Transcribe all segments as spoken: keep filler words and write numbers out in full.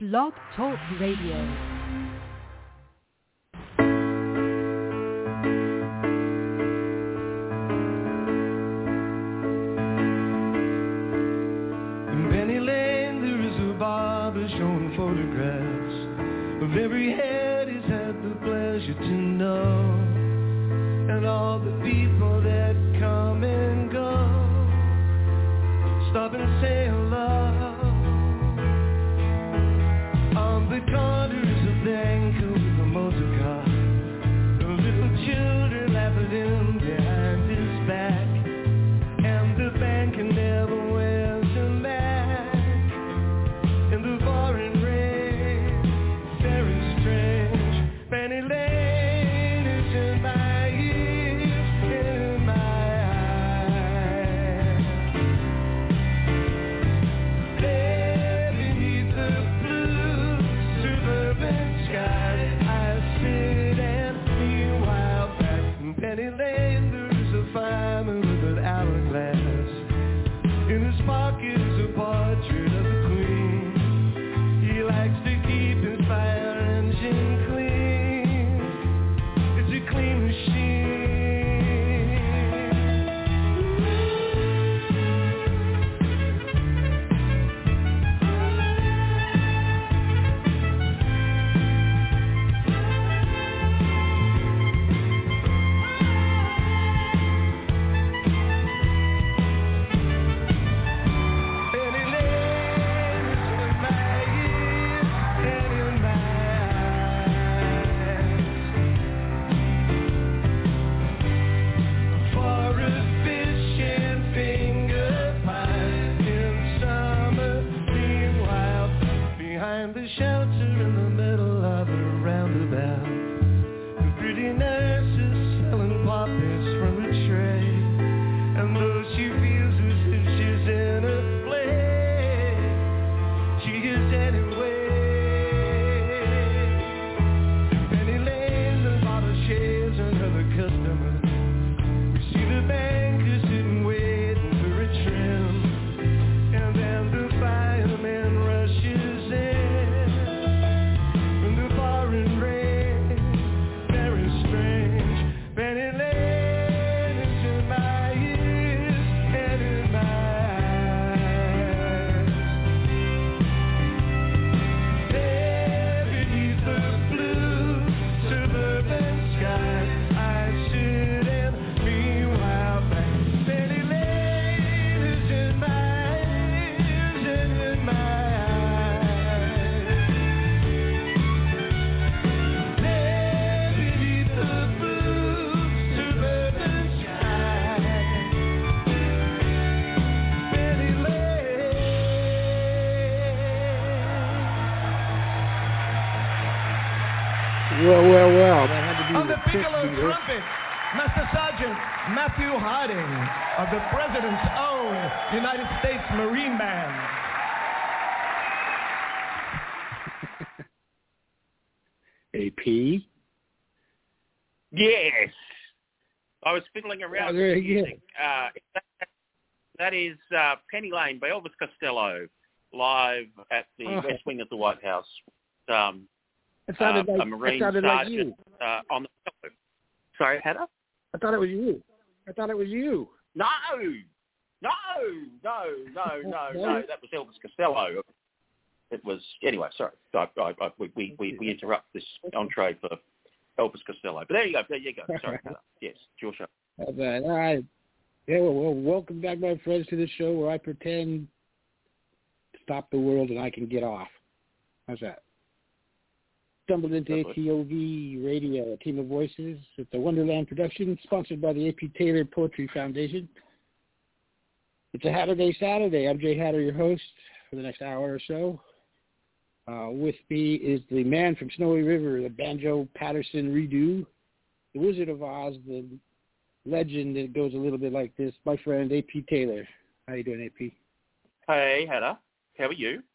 Blog Talk Radio. Of every head he's had the pleasure to know, and all the people that come and go stop and say hello on the corners of Vancouver, the motor car, the little children laugh at him behind his back, and the banker never wears a mask, and the foreign Penny Lane is in my ears, in my eyes. There beneath the blue suburban skies, I sit and meanwhile back in Penny Lane there's a fireman with an hourglass. In his pocket is a portrait of the Queen. He likes to keep his fire engine clean. Clean machine. Penny Lane is in my ears and in my the shelter in the middle of a roundabout, the pretty nurse is selling poppies from a tray, and though she feels as if she's in a play, she is anyway. Penny Lane, the bottle shaves another customer. We see the banker sitting waiting for a trim, and then the fireman rushes in. Well, well, well, that had to be on the the piccolo trumpet, Master Sergeant Matthew Harding of the President's own United States Marine Band. A P? Yes. I was fiddling around oh, with music. Uh, that, that is uh, Penny Lane by Elvis Costello, live at the oh. West Wing of the White House. Um, It sounded uh, like, a Marine it sounded sergeant like you. Uh, on the show. Sorry, Heather? I thought it was you. I thought it was you. No, no, no, no, no, no. That was Elvis Costello. It was anyway. Sorry, I, I, I, we, we, we we interrupt this entree for Elvis Costello. But there you go. There you go. Sorry, Heather. Yes, it's your show. All right. All right. Yeah, well, well, welcome back, my friends, to the show where I pretend to stop the world and I can get off. How's that? Stumbled into A T O V Radio, a team of voices. It's a Wonderland production sponsored by the A P Taylor Poetry Foundation. It's a Hatterday Saturday. I'm Jay Hatter, your host for the next hour or so. Uh, with me is the man from Snowy River, the Banjo Patterson redo, the Wizard of Oz, the legend that goes a little bit like this, my friend A P Taylor. How you doing, A P? Hey, Hatter. How are you?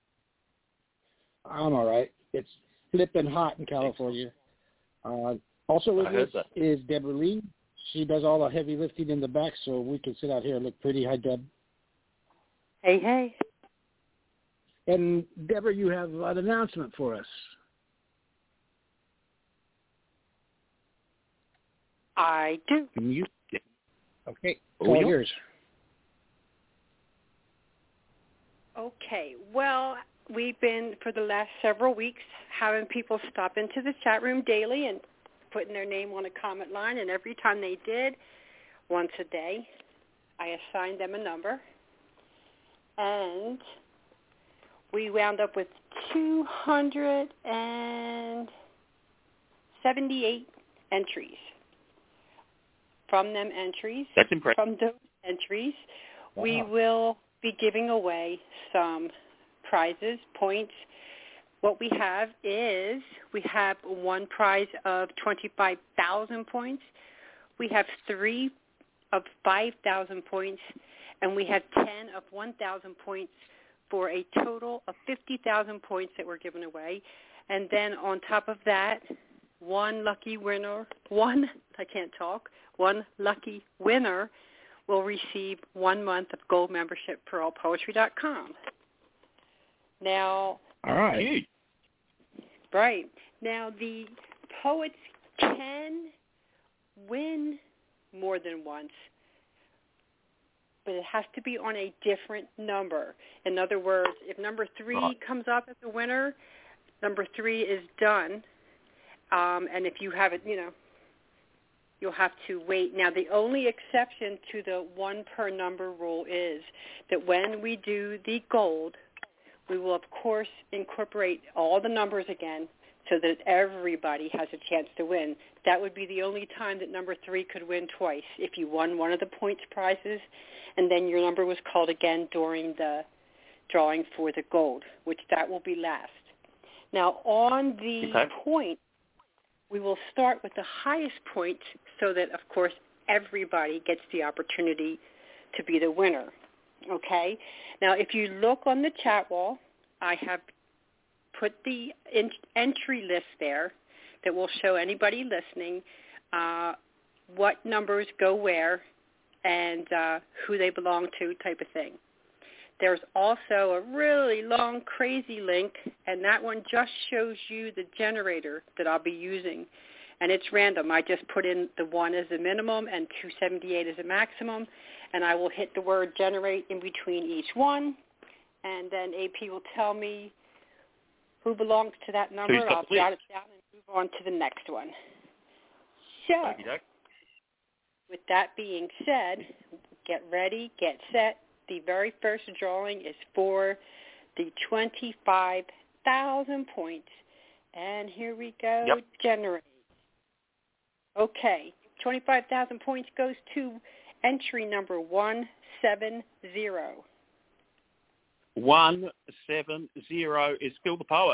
I'm all right. It's flipping hot in California. Uh, also with us is Deborah Lee. She does all the heavy lifting in the back, so we can sit out here and look pretty. Hi, Deb. Hey, hey. And Deborah, you have an announcement for us. I do. Can you? Okay, it's Oh, all yeah. yours. Okay. Well, we've been, for the last several weeks, having people stop into the chat room daily and putting their name on a comment line, and every time they did, once a day, I assigned them a number, and we wound up with two hundred seventy-eight entries. From them entries, That's impressive. from those entries, Wow. we will be giving away some prizes, points. What we have is we have one prize of twenty-five thousand points. We have three of five thousand points, and we have ten of one thousand points for a total of fifty thousand points that we're giving away. And then on top of that, one lucky winner, one, I can't talk, one lucky winner will receive one month of gold membership for all poetry dot com. Now, All right. Huge. right. Now, the poets can win more than once, but it has to be on a different number. In other words, if number three Right. comes up as a winner, number three is done. Um, and if you have it, you know, you'll have to wait. Now, the only exception to the one per number rule is that when we do the gold, we will, of course, incorporate all the numbers again so that everybody has a chance to win. That would be the only time that number three could win twice, if you won one of the points prizes and then your number was called again during the drawing for the gold, which that will be last. Now, on the Okay. point, we will start with the highest point so that, of course, everybody gets the opportunity to be the winner. Okay? Now, if you look on the chat wall, I have put the in- entry list there that will show anybody listening uh, what numbers go where and uh, who they belong to, type of thing. There's also a really long, crazy link, and that one just shows you the generator that I'll be using. And it's random. I just put in the one as a minimum and two seventy-eight as a maximum, and I will hit the word generate in between each one, and then A P will tell me who belongs to that number, Who's and got I'll the jot it list? down and move on to the next one. So, Okey-doke. with that being said, get ready, get set. The very first drawing is for the twenty-five thousand points. And here we go, Yep. generate. Okay, twenty-five thousand points goes to entry number one seven zero. One seven zero is Phil the Poet.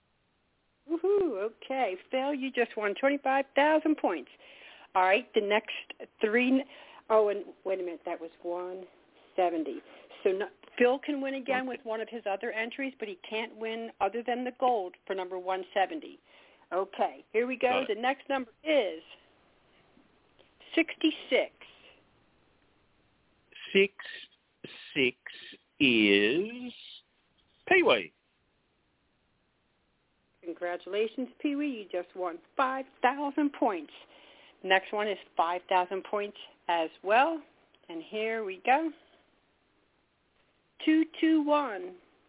Woohoo, okay. Phil, you just won twenty-five thousand points. All right, the next three, oh, and wait a minute, that was one seventy. So no, Phil can win again with one of his other entries, but he can't win other than the gold for number one seventy. Okay, here we go. Got it. The next number is sixty-six. Six six is Pee-wee. Congratulations, Pee-wee. You just won five thousand points. Next one is five thousand points as well. And here we go. two two one.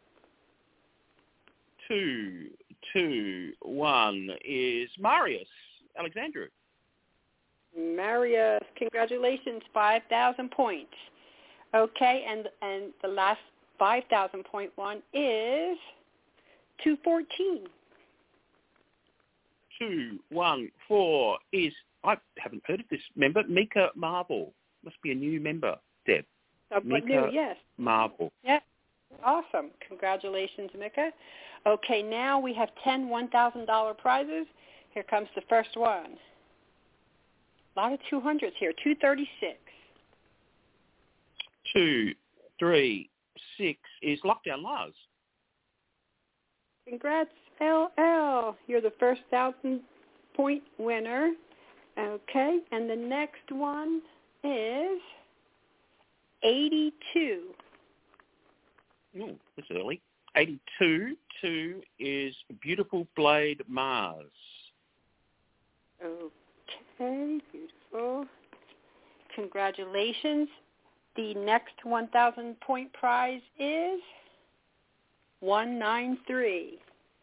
Two two one is Marius Alexandru. Marius, congratulations, five thousand points. Okay, and and the last five thousand point one is two fourteen. Two one four is, I haven't heard of this member, Mika Marvel. Must be a new member, Deb. Uh, but Mika new, yes. Marvel. Yeah, awesome. Congratulations, Mika. Okay, now we have ten one thousand dollars prizes. Here comes the first one. A lot of two hundreds here, two thirty-six. Two three six is Lockdown Lars. Congrats, L L. You're the first thousand-point winner. Okay, and the next one is eighty-two. Ooh, that's early. eighty-two. Two is Beautiful Blade Mars. Okay, beautiful. Congratulations. The next one thousand point prize is one ninety-three.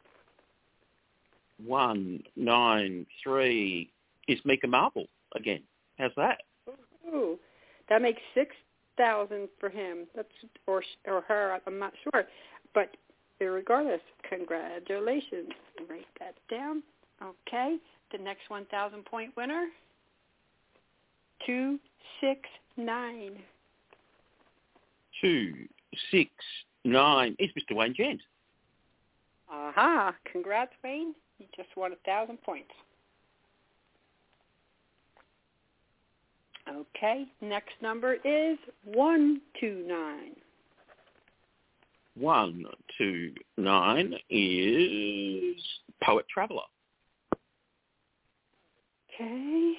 one ninety-three is Mika Marble again. How's that? Ooh, that makes six thousand for him. That's or or her. I'm not sure, but regardless, congratulations. Write that down. Okay, the next one thousand point winner. Two six nine. Two six nine is Mister Wayne Gent. Aha! Congrats, Wayne. You just won a thousand points. Okay, next number is one two nine. One two nine is Poet Traveller. Okay,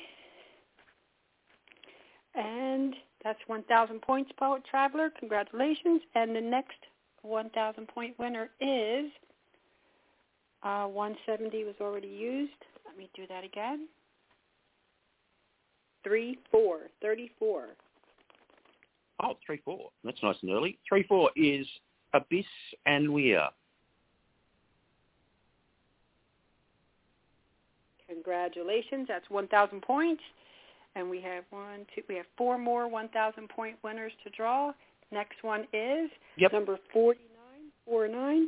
and that's one thousand points, Poet Traveller. Congratulations. And the next one thousand point winner is uh, one seventy was already used. Let me do that again. Three four thirty-four. Oh, three four. That's nice and early. Three four is Abyss and Weir. Congratulations. That's one thousand points. And we have one, two, we have four more one thousand point winners to draw. Next one is yep. number forty-nine, four nine.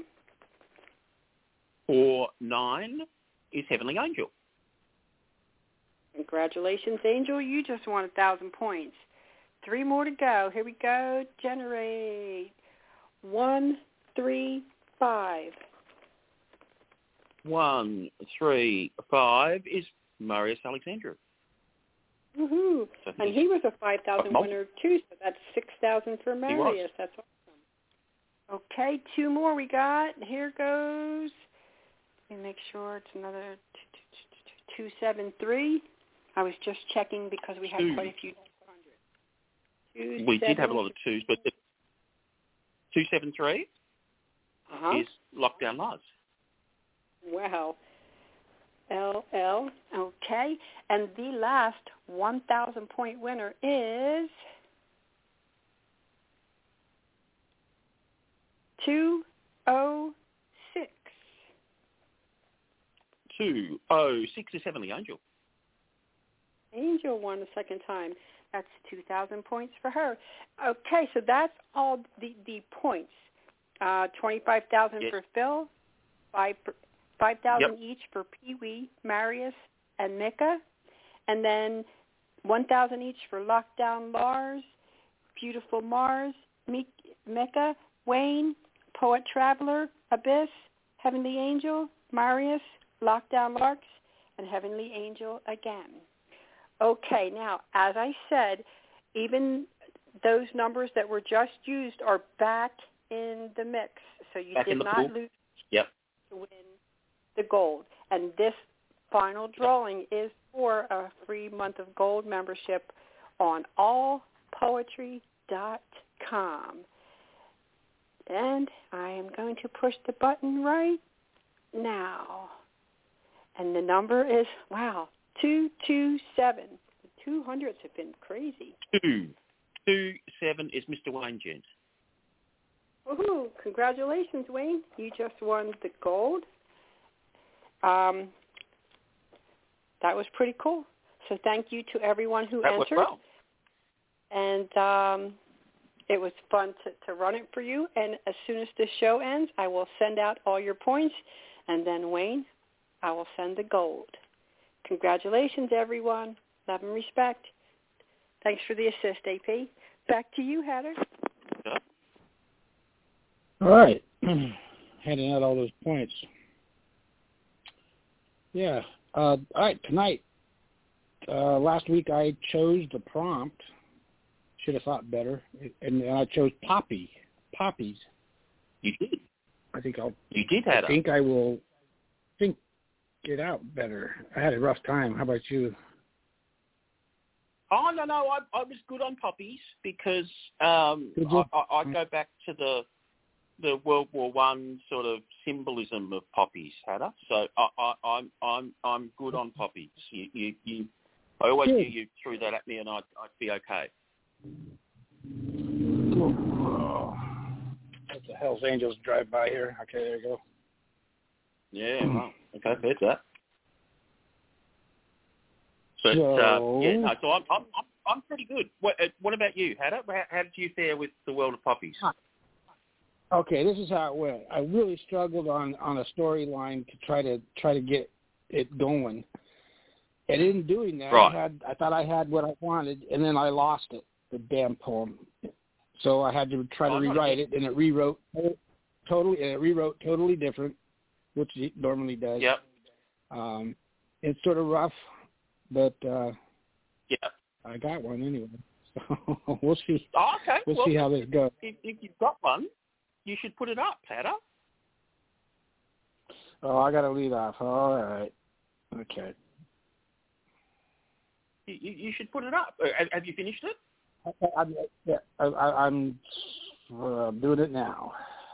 Four nine is Heavenly Angel. Congratulations, Angel. You just won a thousand points. Three more to go. Here we go. Generate. One, three, five. One, three, five is Marius Alexandru. Woohoo! So and he was a five thousand winner too, so that's six thousand for Marius. That's awesome. Okay, two more we got. Here goes. Let me make sure it's another two seven three. I was just checking because we had two. quite a few hundred. We did have a lot of twos, but the two seven three uh-huh. is Lockdown Lars. Wow. L L. Okay. And the last one thousand point winner is two oh six. two oh six is Heavenly Angel. Angel won the second time. That's two thousand points for her. Okay, so that's all the, the points. Uh, twenty-five thousand yes. for Phil, five five thousand yep. each for Pee Wee, Marius, and Mika, and then one thousand each for Lockdown Lars, Beautiful Mars, Mika, Wayne, Poet Traveller, Abyss, Heavenly Angel, Marius, Lockdown Larks, and Heavenly Angel again. Okay, now, as I said, even those numbers that were just used are back in the mix. So you back did not pool. lose yep. to win the gold. And this final drawing is for a free month of gold membership on all poetry dot com. And I am going to push the button right now. And the number is, wow, two two seven. The two hundreds have been crazy. Two. Two seven is Mister Wayne Gent. Woohoo! Congratulations, Wayne. You just won the gold. Um, that was pretty cool. So thank you to everyone who that entered. Was well. And um, it was fun to, to run it for you. And as soon as this show ends, I will send out all your points. And then, Wayne, I will send the gold. Congratulations, everyone. Love and respect. Thanks for the assist, A P. Back to you, Heather. Yeah. All right. Handing out all those points. Yeah. Uh, all right, tonight. Uh, last week I chose the prompt. Should have thought better. And, and I chose poppy. Poppies. You did. I think I'll. You did, Heather. I think I will think it out better. I had a rough time. How about you? Oh, no, no, I, I was good on poppies because um, I, I, I go back to the the World War One sort of symbolism of poppies, Hatter. So I, I, I'm I'm I'm good on poppies. You, you, you I always Good. knew you threw that at me, and I'd I'd be okay. Oh, that's the Hell's Angels drive by here. Okay, there you go. Yeah, well, okay, there's that. But So, uh, yeah, no, so I'm I'm I'm I'm pretty good. What uh, what about you, Hatter? How, how did you fare with the world of poppies? okay, this is how it went. I really struggled on, on a storyline to try to try to get it going. And in doing that, Right. I had I thought I had what I wanted, and then I lost it, the damn poem. So I had to try to Oh, rewrite it, and it rewrote totally. And it rewrote totally different, which it normally does. Yep. Um, it's sort of rough, but uh, Yeah. I got one anyway. So we'll see. Oh, okay. We'll well, see how this goes. If, if you've got one, you should put it up, Hatter. Oh, I got to lead off. All right. Okay. You, you, you should put it up. Uh, Have, have you finished it? I, I, yeah, I, I, I'm uh, doing it now.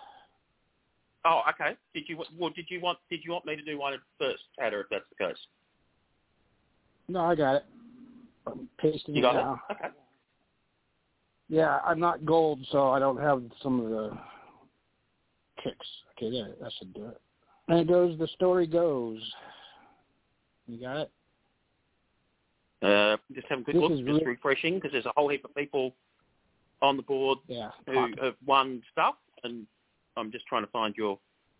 Oh, okay. Did you well? Did you want Did you want me to do one first, Hatter? If that's the case. No, I got it. I'm pasting You it got now. it. Okay. Yeah, I'm not gold, so I don't have some of the kicks. Okay, there, that should do it. And it goes, the story goes. You got it? Uh, just have a quick This look. is Just really- refreshing because there's a whole heap of people on the board Yeah. who have won stuff, and I'm just trying to find your.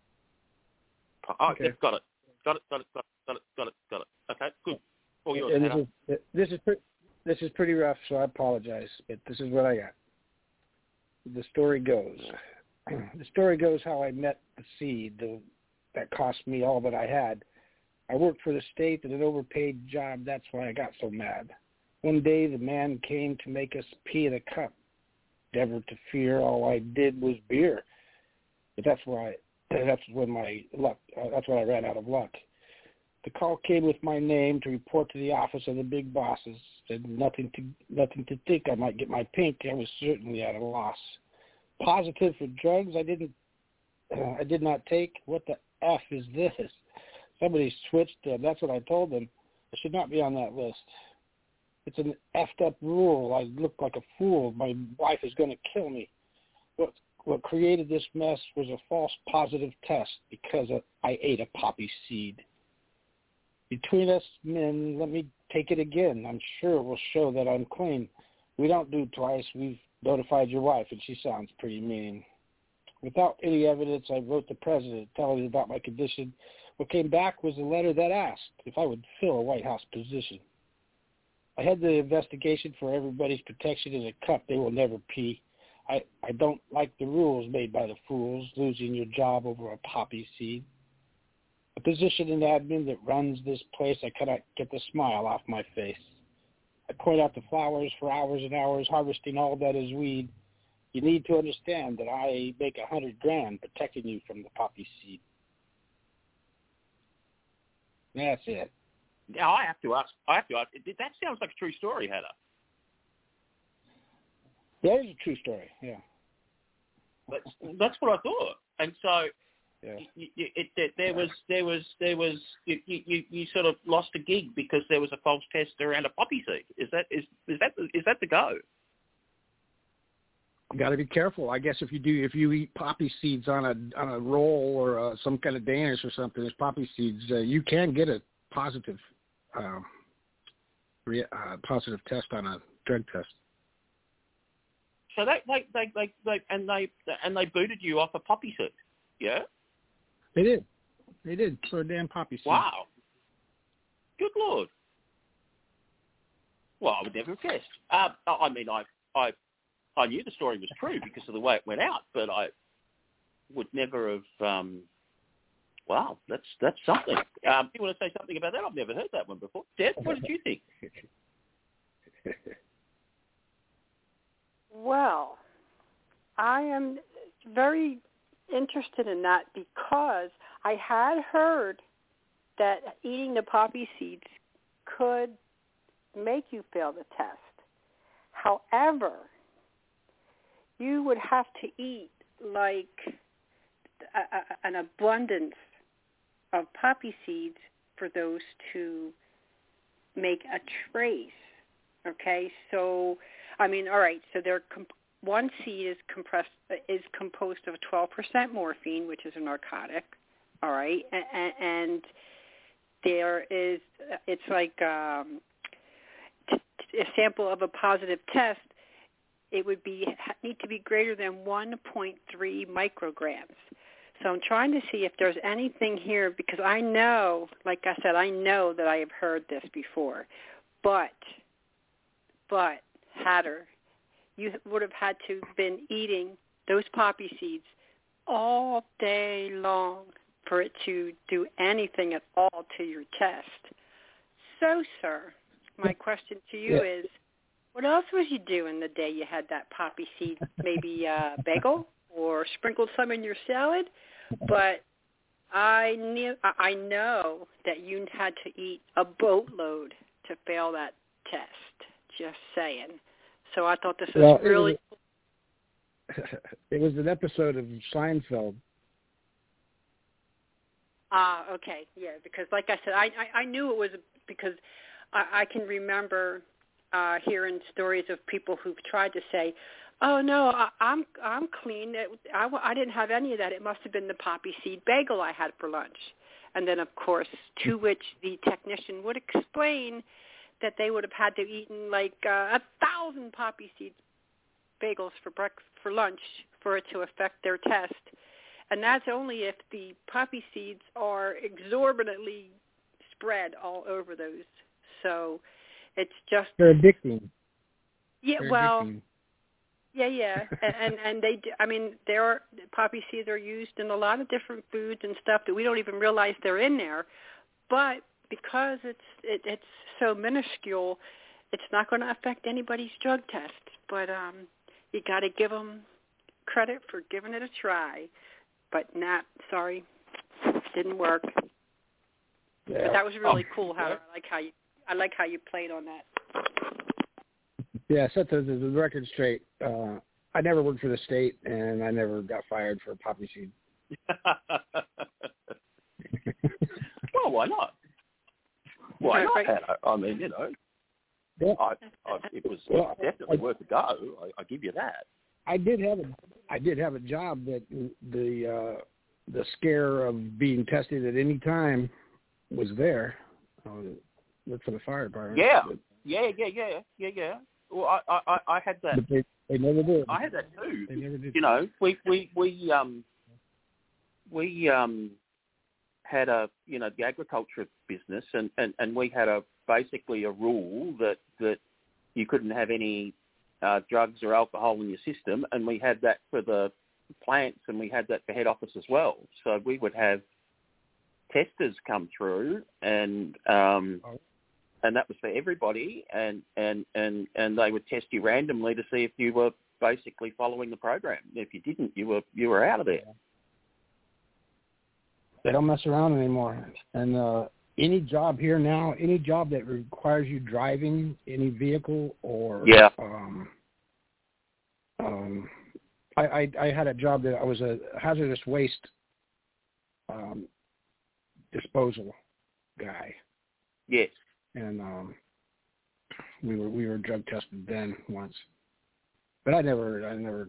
Oh, Okay. yep, got it. Got it. Got it. Got it. Got it. Got it. Got it. Okay, good. All yours, And Hatter. this is, this is pretty, this is pretty rough, so I apologize, but this is what I got. The story goes. The story goes how I met the seed the, that cost me all that I had. I worked for the state at an overpaid job. That's why I got so mad. One day the man came to make us pee in a cup. Never to fear, all I did was beer. But that's why that's when my luck. Uh, that's when I ran out of luck. The call came with my name to report to the office of the big bosses. Said nothing to nothing to think I might get my pink. I was certainly at a loss. Positive for drugs I didn't. Uh, I did not take. What the f is this? Somebody switched them. That's what I told them. I should not be on that list. It's an effed up rule. I look like a fool. My wife is going to kill me. What what created this mess was a false positive test because I ate a poppy seed. Between us men, let me take it again. I'm sure it will show that I'm clean. We don't do twice. We've notified your wife, and she sounds pretty mean. Without any evidence, I wrote the president telling him about my condition. What came back was a letter that asked if I would fill a White House position. I had the investigation for everybody's protection in a cup they will never pee. I, I don't like the rules made by the fools, losing your job over a poppy seed. A position in admin that runs this place, I cannot get the smile off my face. I point out the flowers for hours and hours, harvesting all that is weed. You need to understand that I make a hundred grand protecting you from the poppy seed. That's it. Now I have to ask. I have to ask. That sounds like a true story, Hatter. That is a true story. Yeah. That's that's what I thought. And so, Yeah. you, you, it, it, there was there was there was you, you you sort of lost a gig because there was a false test around a poppy seed. Is that is is that the, is that the go? Got to be careful. I guess if you do, if you eat poppy seeds on a on a roll or uh, some kind of Danish or something, there's poppy seeds. Uh, you can get a positive, um, re- uh, positive test on a drug test. So they they, they they they and they and they booted you off a poppy seed. Yeah. They did. They did for a damn poppy seed. Wow. Good Lord. Well, I would never have guessed. Uh, I mean, I I. I knew the story was true because of the way it went out, but I would never have. Um, wow, that's that's something. Um, you want to say something about that? I've never heard that one before. Deb, what did you think? Well, I am very interested in that because I had heard that eating the poppy seeds could make you fail the test. However, you would have to eat like a, a, an abundance of poppy seeds for those to make a trace. Okay, so I mean, all right. So they're comp- one seed is compressed is composed of twelve percent morphine, which is a narcotic. All right, and, and there is it's like um, t- a sample of a positive test. It would be need to be greater than one point three micrograms. So I'm trying to see if there's anything here, because I know, like I said, I know that I have heard this before. But, but, Hatter, you would have had to have been eating those poppy seeds all day long for it to do anything at all to your test. So, sir, my question to you yeah. is, what else was you doing the day you had that poppy seed? Maybe a bagel or sprinkled some in your salad? But I knew, I know that you had to eat a boatload to fail that test. Just saying. So I thought this was well, really. It was, it was an episode of Seinfeld. Ah, uh, okay, yeah. Because, like I said, I I, I knew it was because I, I can remember uh, hearing stories of people who've tried to say, oh, no, I, I'm I'm clean. I, I didn't have any of that. It must have been the poppy seed bagel I had for lunch. And then, of course, to which the technician would explain that they would have had to eaten like uh, a thousand poppy seed bagels for breakfast, for lunch for it to affect their test. And that's only if the poppy seeds are exorbitantly spread all over those. So it's just... They're addicting. Yeah, They're well... addicting. Yeah, yeah, and, and and they, I mean, there are poppy seeds are used in a lot of different foods and stuff that we don't even realize they're in there, but because it's it, it's so minuscule, it's not going to affect anybody's drug test. But um, you got to give them credit for giving it a try. But not, sorry, didn't work. Yeah. But that was really oh, cool. How I like how you I like how you played on that. Yeah, set the, the, the record straight. Uh, I never worked for the state, and I never got fired for poppy seed. Well, why not? Why not? I, I mean, you know, yeah. I, I, it was well, definitely I, worth a go. I, I give you that. I did have a, I did have a job that the uh, the scare of being tested at any time was there. Um, worked for the fire department. Yeah, but, yeah, yeah, yeah, yeah, yeah. Well, I, I, I had that. But they, they never did. I had that too. They never did. You know, we we we um we um had a you know the agriculture business, and, and, and we had a basically a rule that that you couldn't have any uh, drugs or alcohol in your system, and we had that for the plants, and we had that for head office as well. So we would have testers come through, and um. Oh. And that was for everybody, and, and, and, and they would test you randomly to see if you were basically following the program. If you didn't, you were you were out of there. They don't mess around anymore. And uh, any job here now, any job that requires you driving any vehicle or yeah. um, um, I, I, I had a job that I was a hazardous waste um, disposal guy. Yes. And um, we were we were drug tested then once, but I never I never.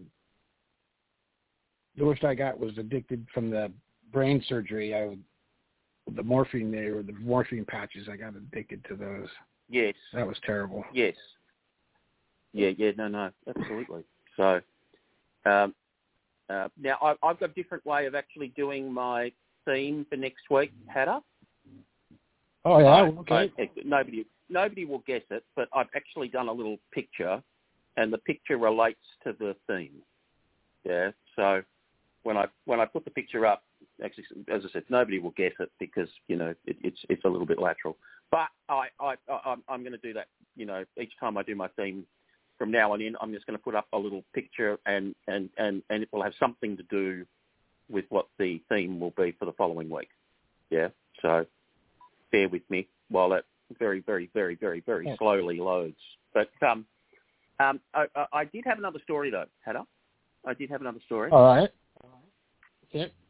The worst I got was addicted from the brain surgery. I the morphine there or the morphine patches. I got addicted to those. Yes, that was terrible. Yes. Yeah, yeah, no, no, absolutely. So um, uh, now I, I've got a different way of actually doing my theme for next week, Hatter. Oh, yeah, I, okay. I, nobody, nobody will guess it, but I've actually done a little picture, and the picture relates to the theme. Yeah, so when I when I put the picture up, actually, as I said, nobody will guess it because you know it, it's it's a little bit lateral. But I I I'm, I'm going to do that. You know, each time I do my theme from now on in, I'm just going to put up a little picture, and and and and it will have something to do with what the theme will be for the following week. Yeah, so. Bear with me while it very, very, very, very, very yeah. slowly loads. But um, um, I, I, I did have another story, though, Hatter. I did have another story. All right. Yeah.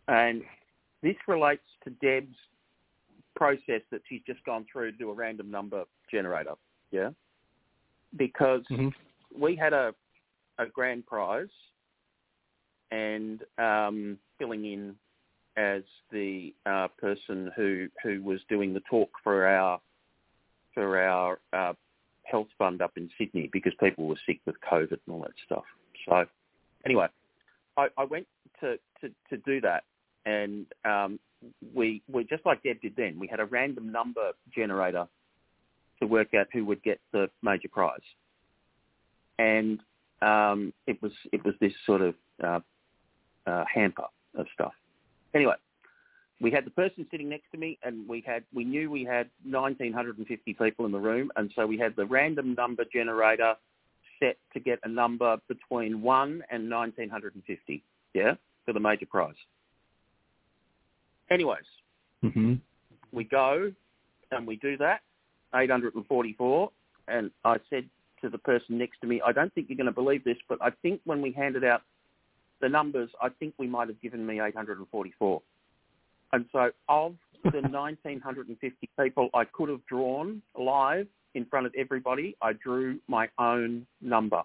And this relates to Deb's process that she's just gone through to do a random number generator, yeah? Because mm-hmm. we had a, a grand prize, and um, filling in as the uh, person who, who was doing the talk for our for our uh, health fund up in Sydney, because people were sick with COVID and all that stuff. So anyway, I, I went to, to, to do that, and um, we, we, just like Deb did then, we had a random number generator to work out who would get the major prize. And um, it was it was this sort of uh, uh, hamper of stuff. Anyway, we had the person sitting next to me, and we had we knew we had one thousand nine hundred fifty people in the room, and so we had the random number generator set to get a number between one and one thousand nine hundred fifty, yeah, for the major prize. Anyways, mm-hmm. we go and we do that, eight hundred forty-four, and I said to the person next to me, I don't think you're going to believe this, but I think when we handed out the numbers, I think we might have given me eight hundred forty-four. And so of the one thousand nine hundred fifty people I could have drawn live in front of everybody, I drew my own number.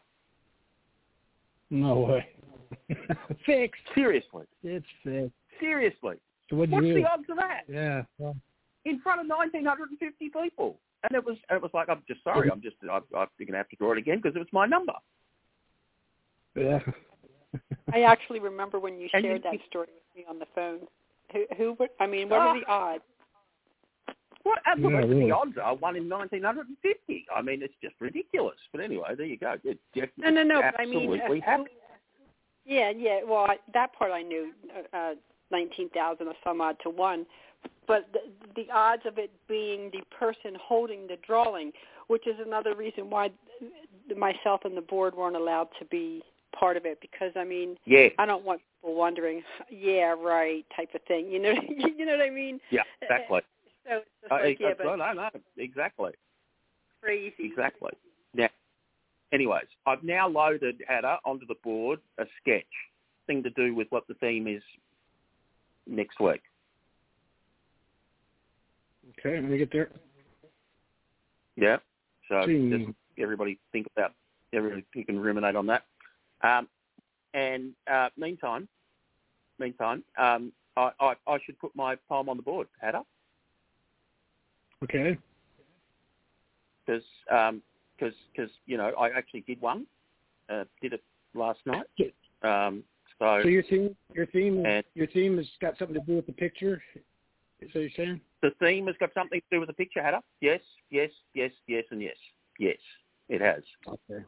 No way. Fixed. Seriously. It's fixed. Seriously. So what'd What's you do? the odds of that? Yeah. Well, in front of one thousand nine hundred fifty people. And it was it was like, I'm just sorry, I'm just, I, I'm going to have to draw it again because it was my number. Yeah. I actually remember when you And shared you, that story with me on the phone. Who, who were, I mean, what uh, were the odds? What, uh, yeah, the really. odds are one in one thousand nine hundred fifty. I mean, it's just ridiculous. But anyway, there you go. It, it, no, no, no. Absolutely But I mean, uh, happened. Yeah, yeah. Well, I, that part I knew, uh, nineteen thousand or some odd to one. But the, the odds of it being the person holding the drawing, which is another reason why myself and the board weren't allowed to be part of it, because I mean, yeah. I don't want people wondering, yeah, right, type of thing. You know, you know what I mean? Yeah, exactly. So it's just uh, like, yeah, uh, but no, no, no, exactly. Crazy. Exactly. Yeah. Anyways, I've now loaded Hannah onto the board a sketch, thing to do with what the theme is next week. Okay, let me get there. Yeah. So See. just everybody think about, everybody you can ruminate on that. Um, and uh, meantime, meantime, um, I, I, I should put my poem on the board, Hannah. Okay. Because, um, cause, cause, you know, I actually did one, uh, did it last night. Um, so, so your theme, your theme, and, your theme has got something to do with the picture. Is that what you're saying? The theme has got something to do with the picture, Hannah. Yes, yes, yes, yes, and yes, yes, it has. Okay.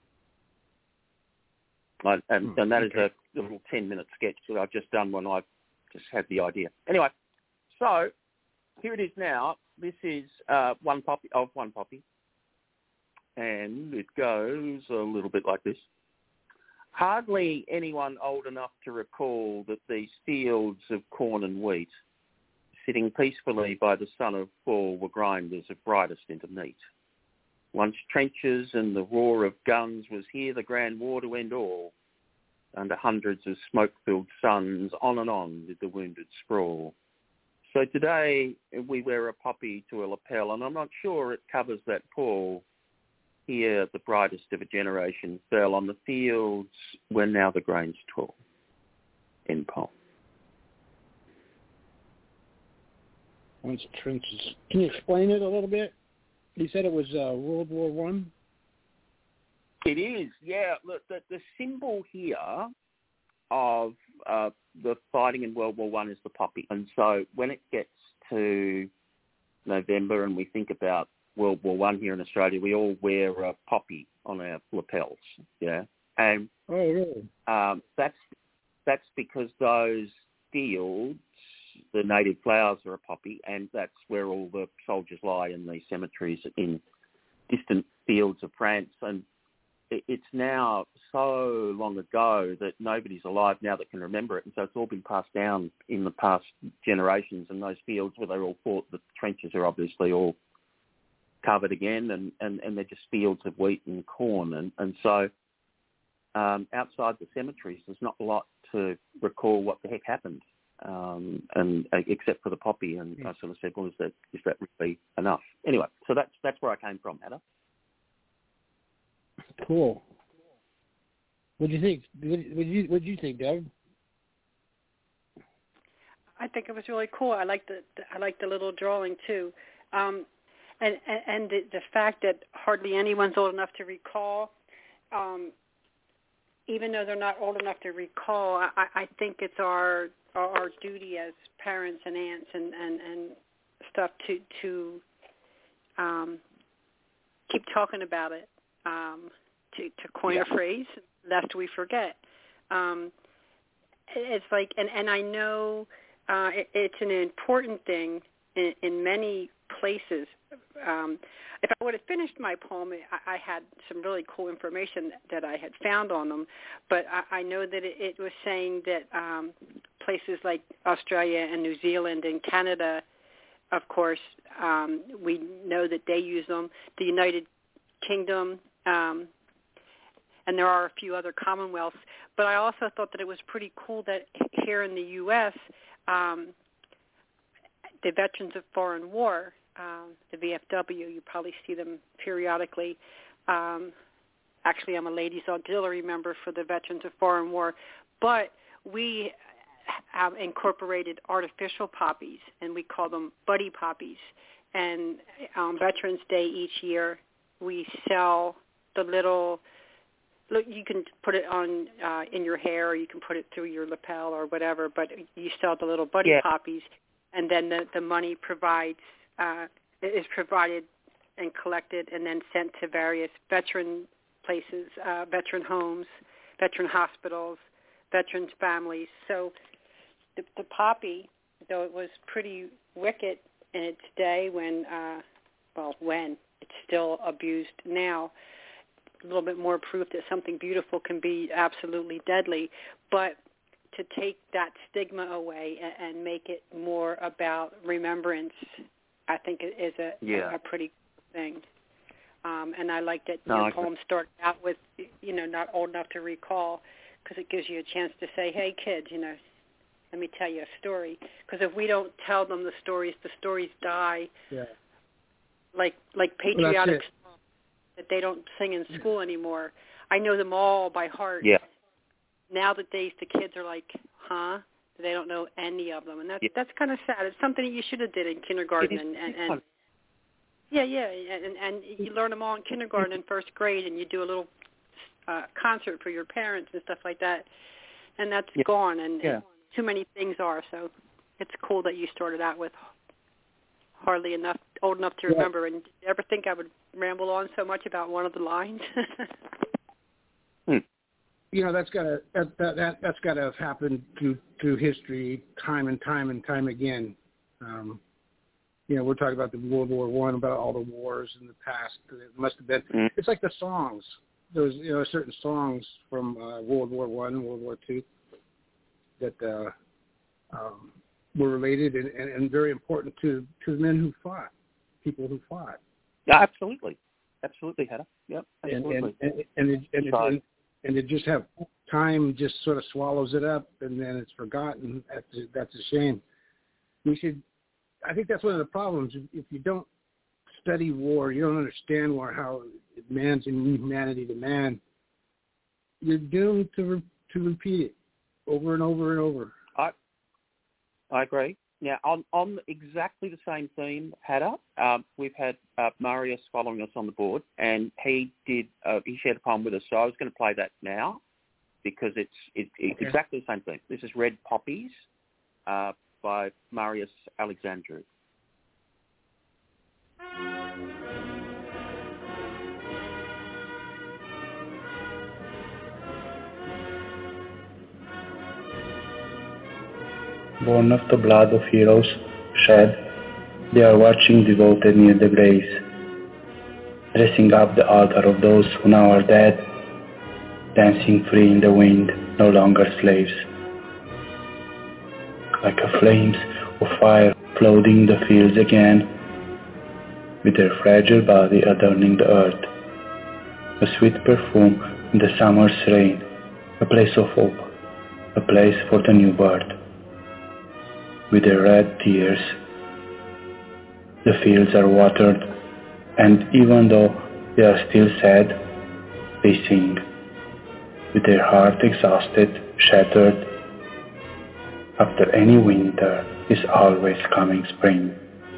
I, and, hmm, and that okay. is a little ten-minute sketch that I've just done when I just had the idea. Anyway, so here it is now. This is uh, one poppy of one poppy, and it goes a little bit like this. Hardly anyone old enough to recall that these fields of corn and wheat, sitting peacefully by the sun of fall, were grinders of brightest into meat. Once trenches and the roar of guns was here the grand war to end all. Under hundreds of smoke-filled suns, on and on did the wounded sprawl. So today we wear a poppy to a lapel, and I'm not sure it covers that pall. Here the brightest of a generation fell on the fields where now the grain's tall. End poem. Once trenches. Can you explain it a little bit? You said it was uh, World War One. It is, yeah. Look, the, the symbol here of uh, the fighting in World War One is the poppy, and so when it gets to November and we think about World War One here in Australia, we all wear a poppy on our lapels, yeah. And oh, really? Um, that's that's because those fields, the native flowers are a poppy, and that's where all the soldiers lie in these cemeteries in distant fields of France. And it's now so long ago that nobody's alive now that can remember it. And so it's all been passed down in the past generations, and those fields where they all fought, the trenches are obviously all covered again, and, and, and they're just fields of wheat and corn. And, and so um, outside the cemeteries, there's not a lot to recall what the heck happened Um, and uh, except for the poppy, and I sort of said, well, is that is that really enough? Anyway, so that's that's where I came from, Hannah. Cool. What do you think? What did you What did you think, Deb? I think it was really cool. I like the, the I like the little drawing too, um, and and, and the, the fact that hardly anyone's old enough to recall. Um, even though they're not old enough to recall, I, I think it's our, our our duty as parents and aunts and, and, and stuff to to um, keep talking about it, um, to, to coin yeah. a phrase, lest we forget. Um, it's like, and, and I know uh, it, it's an important thing in, in many places. Um, if I would have finished my poem, I, I had some really cool information that I had found on them, but I, I know that it, it was saying that um, places like Australia and New Zealand and Canada, of course, um, we know that they use them. The United Kingdom, um, and there are a few other commonwealths, but I also thought that it was pretty cool that here in the U S, um, the Veterans of Foreign War, Um, the V F W, you probably see them periodically. Um, actually, I'm a ladies' auxiliary member for the Veterans of Foreign War, but we have incorporated artificial poppies, and we call them buddy poppies. And on Veterans Day each year, we sell the little, look, you can put it on uh, in your hair, or you can put it through your lapel or whatever, but you sell the little buddy yeah. poppies, and then the, the money provides Uh, is provided and collected and then sent to various veteran places, uh, veteran homes, veteran hospitals, veterans' families. So the, the poppy, though it was pretty wicked in its day when, uh, well, when, it's still abused now, a little bit more proof that something beautiful can be absolutely deadly. But to take that stigma away and, and make it more about remembrance, I think it is a, yeah. a, a pretty cool thing. Um, and I like that no, your I poem started out with, you know, not old enough to recall, because it gives you a chance to say, hey, kids, you know, let me tell you a story. Because if we don't tell them the stories, the stories die. Yeah. Like like patriotic well, songs that they don't sing in school anymore. I know them all by heart. Yeah. Nowadays, the kids are like, huh? They don't know any of them, and that's yeah. that's kind of sad. It's something that you should have did in kindergarten, and, and, and yeah, yeah, and and you learn them all in kindergarten and first grade, and you do a little uh, concert for your parents and stuff like that, and that's yeah. gone, and, yeah. and too many things are. So it's cool that you started out with hardly enough, old enough to remember. Yeah. And did you ever think I would ramble on so much about one of the lines? hmm. You know, that's got to that, that that that's got to have happened through through history, time and time and time again. Um, you know, we're talking about the World War One, about all the wars in the past. It must have been. Mm-hmm. It's like the songs. There was, you know, certain songs from uh, World War One and World War Two that uh, um, were related and, and, and very important to to the men who fought, people who fought. Yeah, absolutely, absolutely, Hedda. Yep, absolutely. And and and, and, it, and, it, and And to just have time just sort of swallows it up, and then it's forgotten. That's a, that's a shame. We should. I think that's one of the problems. If you don't study war, you don't understand war, how it demands inhumanity to man, you're doomed to re, to repeat it over and over and over. I I agree. Now, on, on exactly the same theme, Hedda, um, we've had uh, Marius following us on the board, and he did uh, he shared a poem with us. So I was going to play that now because it's it, it's okay. exactly the same thing. This is Red Poppies uh, by Marius Alexandru. Born of the blood of heroes shed, they are watching devoted near the graves, dressing up the altar of those who now are dead, dancing free in the wind, no longer slaves. Like a flames of fire flooding the fields again, with their fragile body adorning the earth, a sweet perfume in the summer's rain, a place of hope, a place for the new birth. with their red tears. The fields are watered, and even though they are still sad, they sing, with their heart exhausted, shattered. After any winter is always coming spring.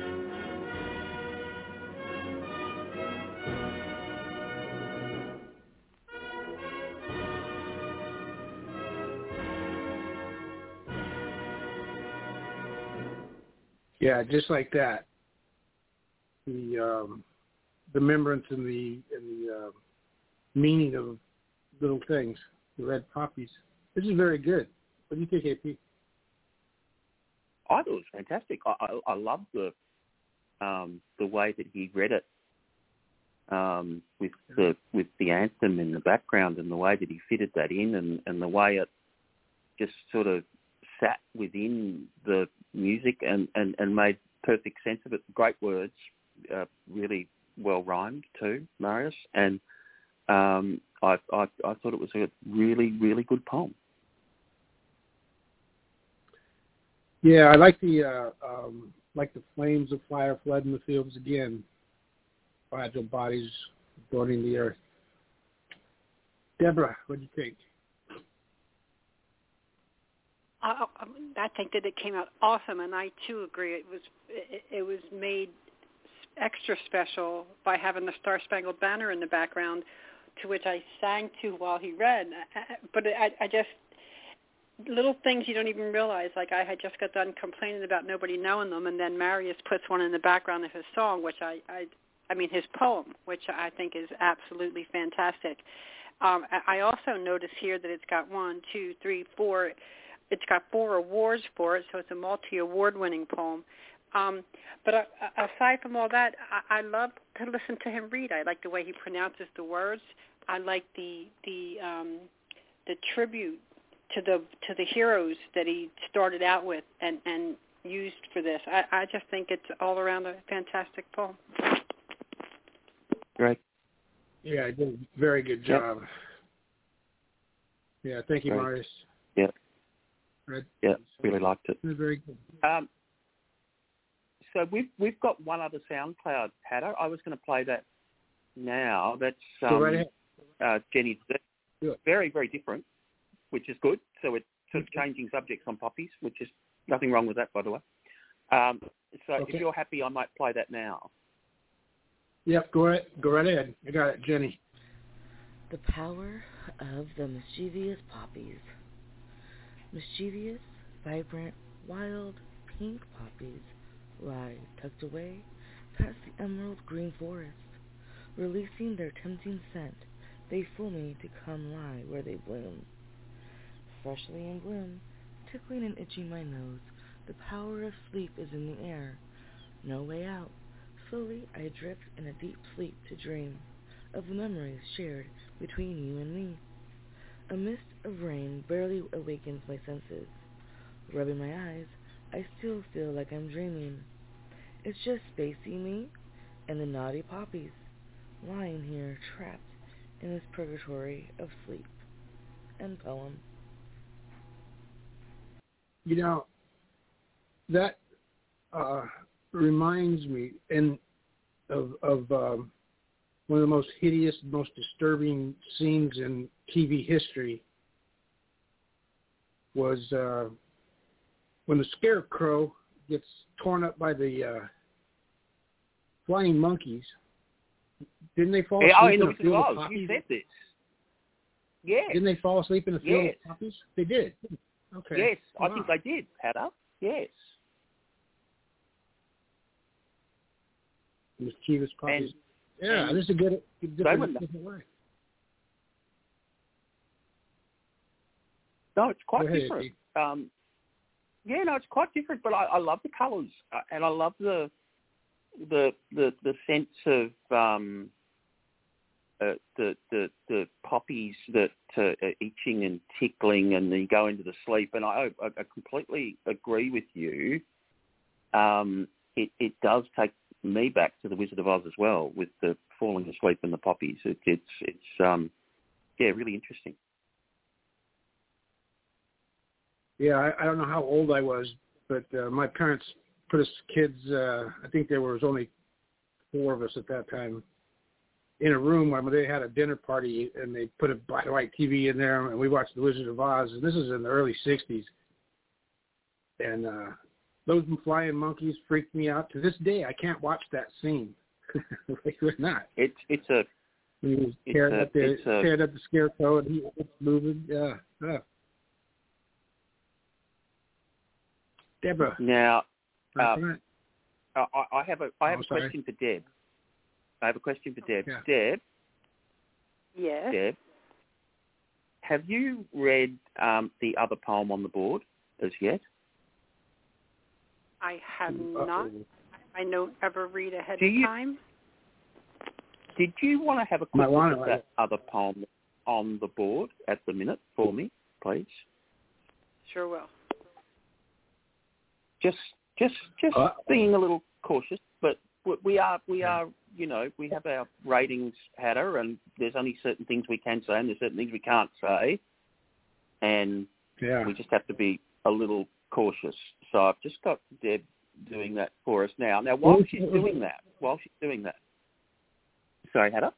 Yeah, just like that. The um, remembrance and the and the uh, meaning of little things, the red poppies. This is very good. What do you think, A P? I thought it was fantastic. I, I, I loved the um, the way that he read it um, with the with the anthem in the background, and the way that he fitted that in, and, and the way it just sort of sat within the music and, and, and made perfect sense of it. Great words, uh, really well rhymed too, Marius. And um, I, I I thought it was a really, really good poem. Yeah, I like the uh, um, like the flames of fire flood in the fields again. Fragile bodies burning the earth. Deborah, what do you think? I, I think that it came out awesome, and I too agree. It was it, it was made extra special by having the Star Spangled Banner in the background, to which I sang to while he read. But I, I just little things you don't even realize. Like I had just got done complaining about nobody knowing them, and then Marius puts one in the background of his song, which I I, I mean his poem, which I think is absolutely fantastic. Um, I also notice here that it's got one, two, three, four. It's got four awards for it, so it's a multi-award-winning poem. Um, but uh, aside from all that, I, I love to listen to him read. I like the way he pronounces the words. I like the the um, the tribute to the to the heroes that he started out with and, and used for this. I, I just think it's all around a fantastic poem. Great. Yeah, I did a very good job. Yep. Yeah, thank you, Great. Marius. Yeah. Red. Yeah, really liked it. It was very good. Um, so we've we've got one other SoundCloud, Hatter. I was going to play that now. That's um, Go right ahead. Uh, Jenny's Good. very very different, which is good. So it's sort of changing subjects on poppies, which is nothing wrong with that, by the way. Um, so okay. if you're happy, I might play that now. Yep, go right go right ahead. I got it, Jenny. The power of the mischievous poppies. Mischievous, vibrant, wild, pink poppies lie tucked away past the emerald green forest. Releasing their tempting scent, they fool me to come lie where they bloom. Freshly in bloom, tickling and itching my nose, the power of sleep is in the air. No way out. Slowly I drift in a deep sleep to dream of the memories shared between you and me. A mist of rain barely awakens my senses. Rubbing my eyes, I still feel like I'm dreaming. It's just Spacey, me, and the naughty poppies, lying here trapped in this purgatory of sleep. End poem. You know, that uh, reminds me and of, of um, one of the most hideous, most disturbing scenes in T V history was uh, when the scarecrow gets torn up by the uh, flying monkeys. Didn't they fall asleep yeah, oh, in a field was. of poppies? You said this. Yes. Didn't they fall asleep in a field yes. of poppies? They did. Okay. Yes, wow. I think they did, Hatter. Yes. Mischievous poppies. And, yeah, and this is a good, good different, the, different way. No, it's quite ahead, different. Um, yeah, no, it's quite different. But I, I love the colours, uh, and I love the the the, the sense of um, uh, the, the the poppies that uh, are itching and tickling, and then you go into the sleep. And I, I, I completely agree with you. Um, it, it does take me back to the Wizard of Oz as well, with the falling asleep and the poppies. It, it's it's um, yeah, really interesting. Yeah, I, I don't know how old I was but uh, my parents put us kids, uh, I think there was only four of us at that time, in a room where they had a dinner party, and they put a black and white T V in there, and we watched The Wizard of Oz, and this is in the early sixties. And uh, those flying monkeys freaked me out. To this day, I can't watch that scene. It was not. It's it's a He was tearing up the tearing up the scarecrow, and he was moving. Yeah, yeah. Deborah. Now, uh, I, I, I have a I have oh, a sorry. question for Deb. I have a question for Deb. Yeah. Deb. Yes. Deb. Have you read um, the other poem on the board as yet? I have Uh-oh. not. I don't ever read ahead Do of you- time. Did you want to have a quick Might look want at to, that other poem on the board at the minute for me, please? Sure will. Just, just, just Uh, being a little cautious, but we are, we are, you know, we have our ratings header, and there's only certain things we can say, and there's certain things we can't say, and yeah. we just have to be a little cautious. So I've just got Deb doing that for us now. Now, while she's doing that, while she's doing that, sorry, Heather?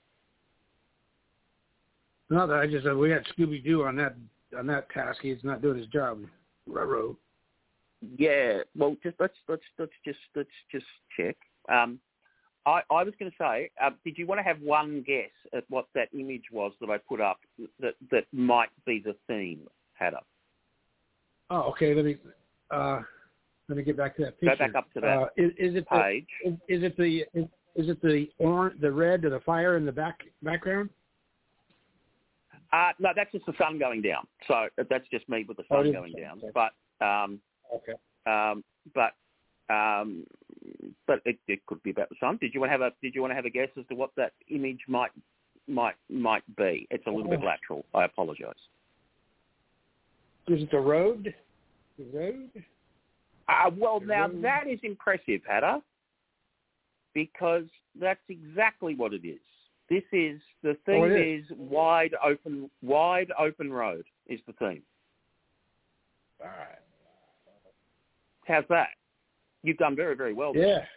No, that I just uh, we got Scooby Doo on that on that task. He's not doing his job. Ruh-roh. Yeah. Well, just let's let's let's just let's just check. Um, I I was going to say, uh, did you want to have one guess at what that image was that I put up that that might be the theme, Heather? Oh, okay. Let me uh, let me get back to that picture. Go back up to that uh, is, is it page. The, is, is it the is, is it the orange, the red, or the fire in the back background? Uh, no, that's just the sun going down. So that's just me with the Oh, sun it is going the sun, down. okay. But um, Okay. um, but um, but it, it could be about the sun. Did you want to have a Did you want to have a guess as to what that image might might might be? It's a little bit lateral. I apologise. Is it the road? The road? Uh, well, The now road. that is impressive, Hatter, because that's exactly what it is. This is the theme Oh, it is. is wide open, wide open road is the theme. All right. How's that? You've done very, very well. there. Yeah.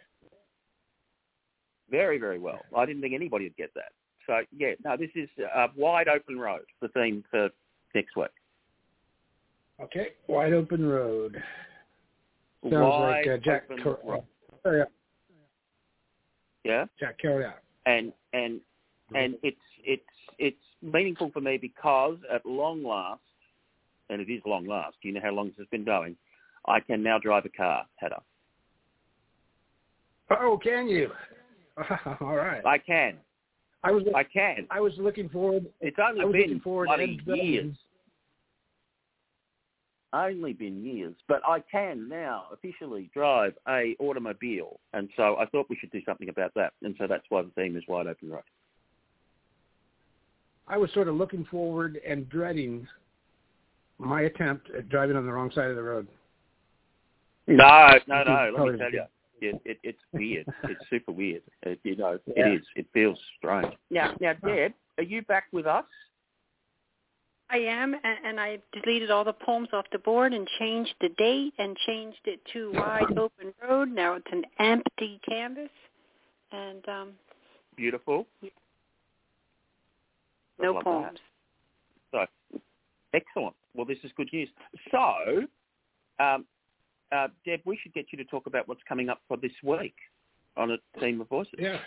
Very, very well. I didn't think anybody would get that. So, yeah, no, this is a wide open road, the theme for next week. Okay. Wide open road. Sounds wide like uh, Jack. open Car- road. oh, yeah. Yeah? Jack Kerouac. And, and, and it's, it's, it's meaningful for me because at long last, and it is long last, you know how long this has been going, I can now drive a car, Hatter. Oh, can you? All right. I can. I was. I can. I was looking forward. It's I only was been looking forward bloody to years. Only been years, but I can now officially drive a automobile, and so I thought we should do something about that, and so that's why the theme is wide open road. I was sort of looking forward and dreading my attempt at driving on the wrong side of the road. No, no, Which no. is Let probably me tell you, it, it, it's weird. It's super weird. It, you know, Yeah. it is. It feels strange. Now, now, Deb, are you back with us? I am, and, and I deleted all the poems off the board and changed the date and changed it to Wide Open Road. Now it's an empty canvas, and um, Beautiful. no Love poems. that. So, excellent. Well, this is good news. So, um, uh, Deb, we should get you to talk about what's coming up for this week on a Team of Voices. Yeah.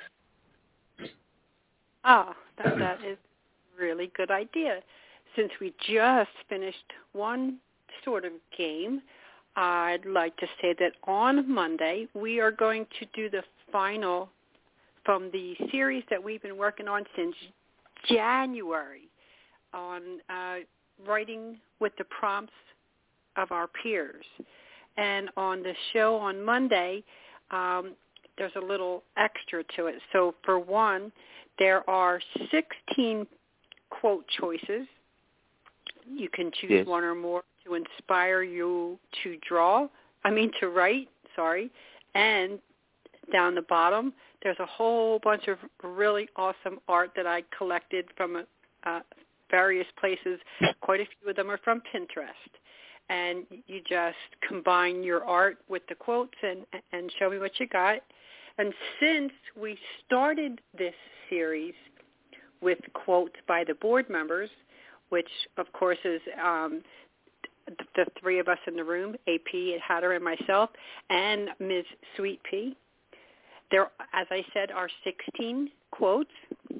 Ah, that, that is a really good idea. Since we just finished one sort of game, I'd like to say that on Monday we are going to do the final from the series that we've been working on since January on uh, writing with the prompts of our peers. And on the show on Monday, um, there's a little extra to it. So for one, there are sixteen quote choices. You can choose Yes. one or more to inspire you to draw, I mean to write, sorry. And down the bottom, there's a whole bunch of really awesome art that I collected from uh, various places. Quite a few of them are from Pinterest. and you just combine your art with the quotes and, and show me what you got. And since we started this series with quotes by the board members, which, of course, is um, the, the three of us in the room, A P, Hatter, and myself, and Miz Sweet Pea, there, as I said, are sixteen quotes.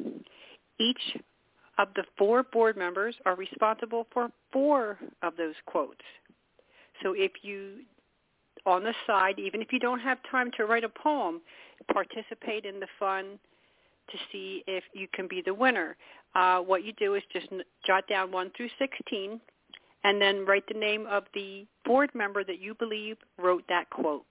Each of the four board members are responsible for four of those quotes. So if you, on the side, even if you don't have time to write a poem, participate in the fun to see if you can be the winner. Uh, what you do is just jot down one through sixteen and then write the name of the board member that you believe wrote that quote.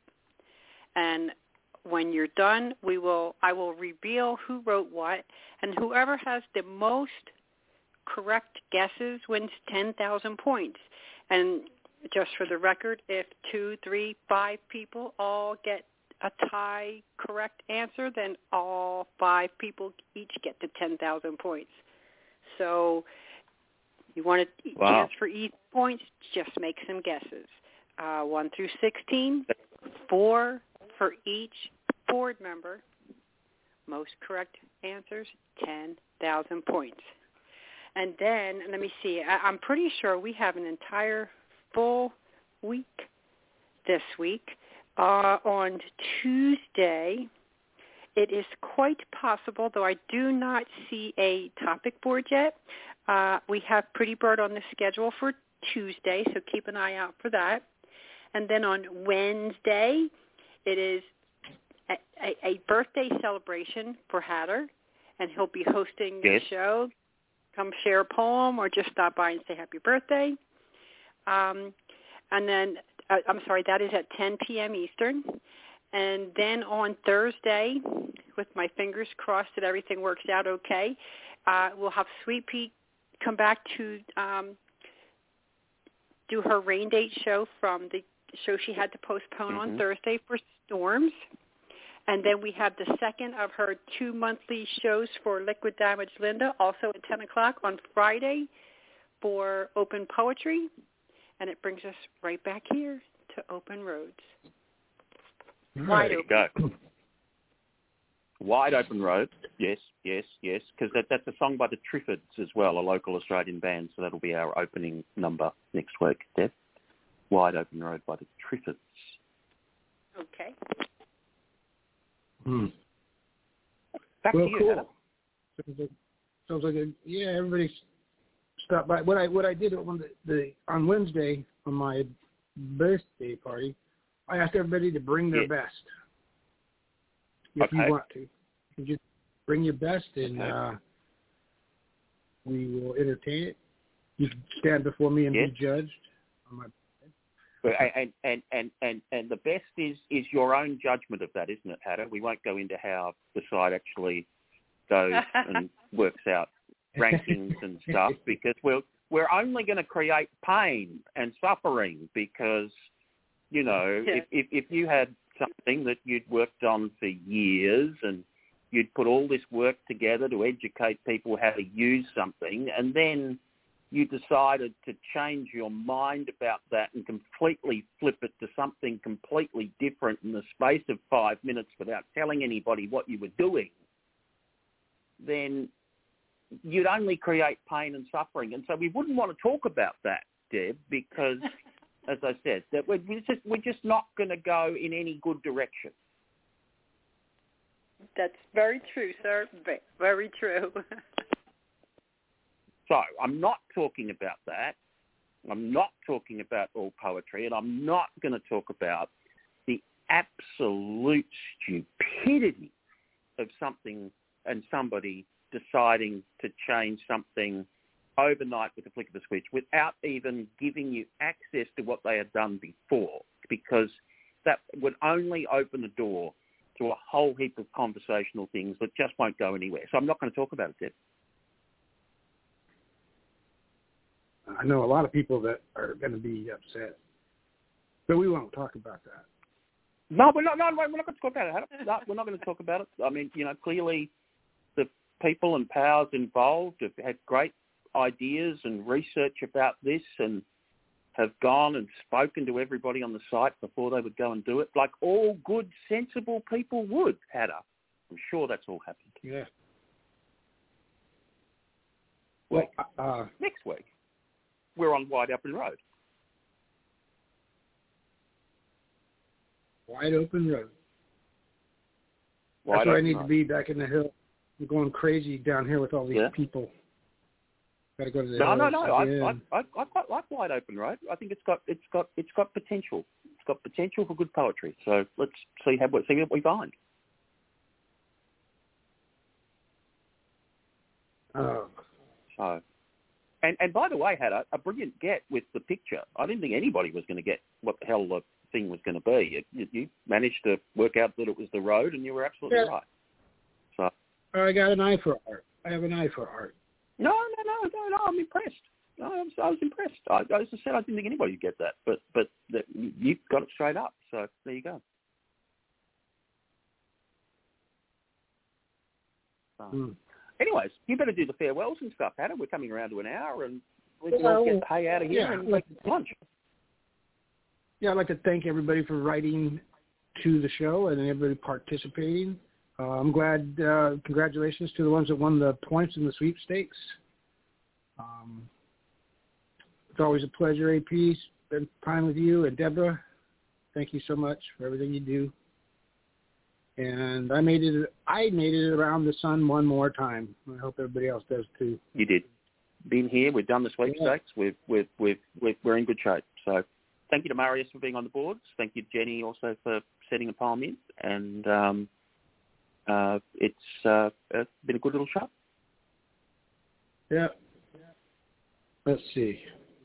And when you're done, we will I will reveal who wrote what, and whoever has the most correct guesses wins ten thousand points. And just for the record, if two, three, five people all get a tie correct answer, then all five people each get the ten thousand points. So you want to wow. chance for each points, just make some guesses. Uh, one through sixteen, four for each board member. Most correct answers, ten thousand points. And then, let me see, I, I'm pretty sure we have an entire full week this week. Uh, on Tuesday, it is quite possible, though I do not see a topic board yet. Uh, we have Pretty Bird on the schedule for Tuesday, so keep an eye out for that. And then on Wednesday, it is a, a, a birthday celebration for Hatter, and he'll be hosting yes. the show. Come share a poem or just stop by and say happy birthday. Um, and then, uh, I'm sorry, that is at ten p.m. Eastern. And then on Thursday, with my fingers crossed that everything works out okay, uh, we'll have Sweet Pea come back to um, do her rain date show from the show she had to postpone mm-hmm. on Thursday for storms. And then we have the second of her two monthly shows for Liquid Damage Linda, also at ten o'clock on Friday for Open Poetry. And it brings us right back here to Open Roads. Wide there open. You go. Wide Open Road. Yes, yes, yes. Because that, that's a song by the Triffids as well, a local Australian band. So that'll be our opening number next week, Deb. Wide Open Road by the Triffids. Okay. Hmm. Back well, to you, cool. Adam. Sounds like, sounds like a, yeah, everybody stopped by. What I what I did on the, the on Wednesday on my birthday party, I asked everybody to bring their yeah. best. If okay. you want to, you just bring your best, and okay. uh, we will entertain it. You can stand before me and yes. be judged. On my But, and, and, and, and, and the best is, is your own judgment of that, isn't it, Hatter? We won't go into how the site actually goes and works out rankings and stuff because we're, we're only going to create pain and suffering because, you know, yeah. if, if, if you had something that you'd worked on for years and you'd put all this work together to educate people how to use something and then you decided to change your mind about that and completely flip it to something completely different in the space of five minutes without telling anybody what you were doing, then you'd only create pain and suffering. And so we wouldn't want to talk about that, Deb, because, as I said, that we're just, we're just not going to go in any good direction. That's very true, sir. Very true. So I'm not talking about that. I'm not talking about all poetry, and I'm not going to talk about the absolute stupidity of something and somebody deciding to change something overnight with a flick of a switch without even giving you access to what they had done before, because that would only open the door to a whole heap of conversational things that just won't go anywhere. So I'm not going to talk about it, Deb. I know a lot of people that are going to be upset, but we won't talk about that. No, we're not. No, we're not going to talk about it. No, we're not going to talk about it. I mean, you know, clearly the people and powers involved have had great ideas and research about this and have gone and spoken to everybody on the site before they would go and do it, like all good, sensible people would, Hatter. I'm sure that's all happened. Yeah. Well, uh, next week, we're on Wide Open Road. Wide Open Road. Wide That's where I open need road. to be, back in the hill. I'm going crazy down here with all these Yeah. people. Got to go to the No, hills no, no. I, again. I, I, I quite like Wide Open Road. I think it's got, it's got, it's got potential. It's got potential for good poetry. So let's see how, see what we find. Oh. So, and and by the way, Hatter, a brilliant get with the picture. I didn't think anybody was going to get what the hell the thing was going to be. You, you managed to work out that it was the road, and you were absolutely Yeah. right. So I got an eye for art. I have an eye for art. no, no, no, no, no. I'm impressed. No, I was, I was impressed. I, as I said, I didn't think anybody would get that, but but the, you got it straight up. So there you go. So, Mm. anyways, you better do the farewells and stuff, Hatter. We're coming around to an hour, and we can Well, all get pay out of here yeah. and make lunch. Yeah, I'd like to thank everybody for writing to the show and everybody participating. Uh, I'm glad. Uh, congratulations to the ones that won the points in the sweepstakes. Um, it's always a pleasure, A P. Spend time with you, and Deborah. Thank you so much for everything you do. And I made it. I made it around the sun one more time. I hope everybody else does too. You did. Been here. We've done the sweepstakes. Yeah. We've, we've, we've, we've, we're in good shape. So thank you to Marius for being on the boards. Thank you, Jenny, also for setting a poem in. And um, uh, it's uh, it's been a good little show. Yeah. Let's see.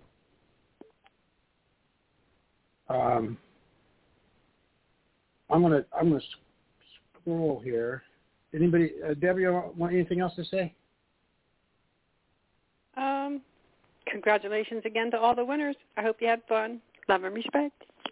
Um, I'm gonna I'm gonna scroll here. Anybody, uh, Debbie, want anything else to say? Um, congratulations again to all the winners. I hope you had fun. Love and respect.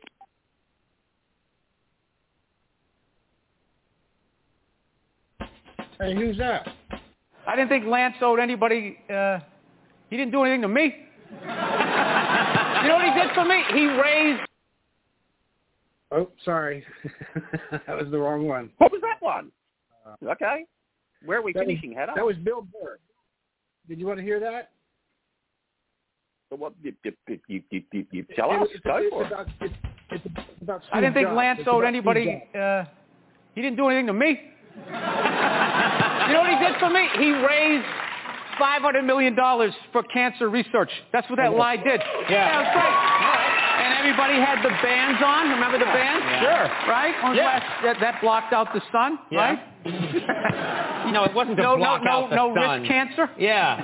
Hey, who's that? I didn't think Lance owed anybody. Uh, he didn't do anything to me. You know what he did for me? He raised. Oh, sorry. That was the wrong one. What was that one? Okay. Where are we That was- finishing, Hatter? That was Bill Burr. Did you want to hear that? So what, you, you, you, you, you, you tell us. It's, Go it's for it. about, it's, it's about I didn't Steve think Jobs. Lance It's owed about anybody. Steve Jobs. Uh, he didn't do anything to me. You know what he did for me? He raised five hundred million dollars for cancer research. That's what that lie did. Yeah, that was great. And everybody had the bands on. Remember the bands? Yeah. Sure. Right? When was Yeah. last- that, that blocked out the sun, Yeah. right? You know, it wasn't to no, block no, out the no, no sun. wrist cancer. Yeah.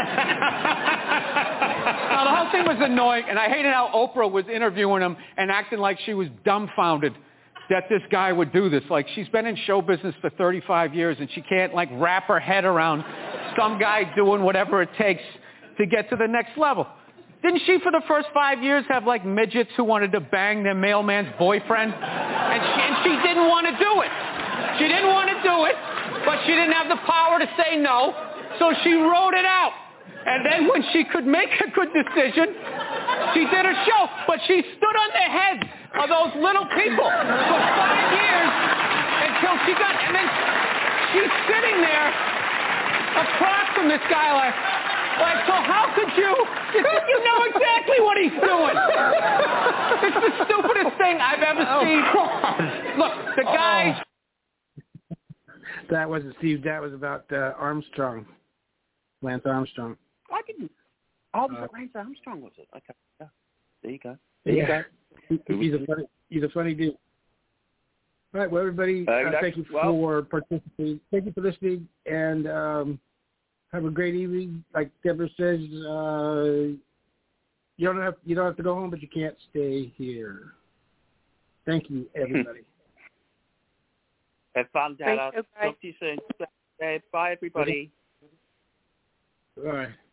Now, the whole thing was annoying, and I hated how Oprah was interviewing him and acting like she was dumbfounded that this guy would do this. Like, she's been in show business for thirty-five years, and she can't, like, wrap her head around some guy doing whatever it takes to get to the next level. Didn't she, for the first five years, have, like, midgets who wanted to bang their mailman's boyfriend? And she, and she didn't want to do it. She didn't want to do it, but she didn't have the power to say no, so she wrote it out. And then when she could make a good decision, she did a show. But she stood on the heads of those little people for five years until she got, and then she's sitting there across from this guy like, like, so how could you, you know exactly what he's doing. It's the stupidest thing I've ever seen. Look, the guy. That wasn't Steve. That was about uh, Armstrong, Lance Armstrong. I didn't. Oh, was Uh, it Lance Armstrong, was it? Okay. Yeah. There you go. There you Yeah, go. He- he's a funny. He's a funny dude. All right. Well, everybody, Uh, uh, that's- thank you well- for participating. Thank you for listening, and um, have a great evening. Like Deborah says, uh, you don't have you don't have to go home, but you can't stay here. Thank you, everybody. Have fun, Thank Dad. you, guys. Talk to you soon. Bye, everybody. All right.